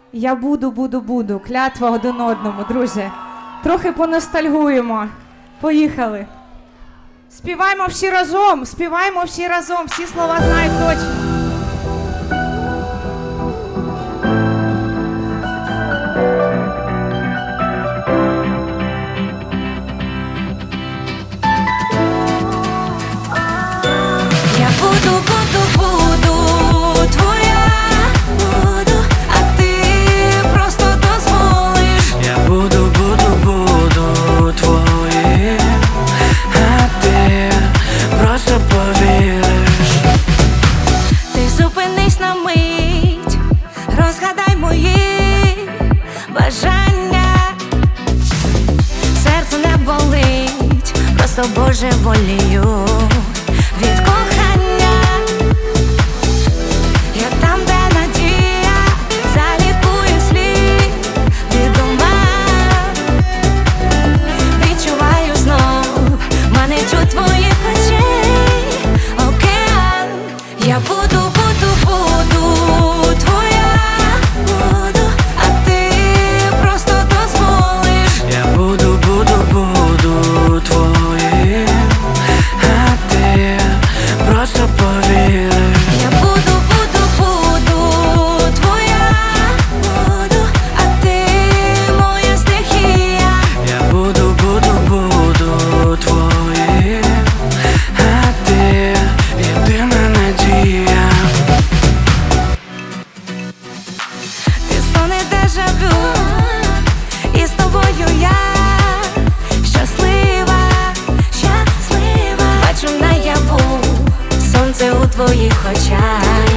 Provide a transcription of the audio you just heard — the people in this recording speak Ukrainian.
Я буду. Клятва один одному, друзі. Трохи поностальгуємо. Поїхали. Співаємо всі разом, всі слова знають точно. Я буду твоя, а ти просто дозволиш. Я буду твоїм, а ти просто повіриш. Ти зупинись на мить, розгадай мої бажання. Серце не болить, просто божеволію від кохання. Я там, де надія залікує слід від ума. Відчуваю знов манить у твоїх очей океан. Я буду твоя, а ти просто дозволиш. Я буду твоїм, а ти просто повіриш. Я буду твоя, а ти моя стихія. Я буду твоїм, а ти єдина надія. Ти сон і дежавю, і з тобою я щаслива. Бачу наяву сонце у твоїх очах.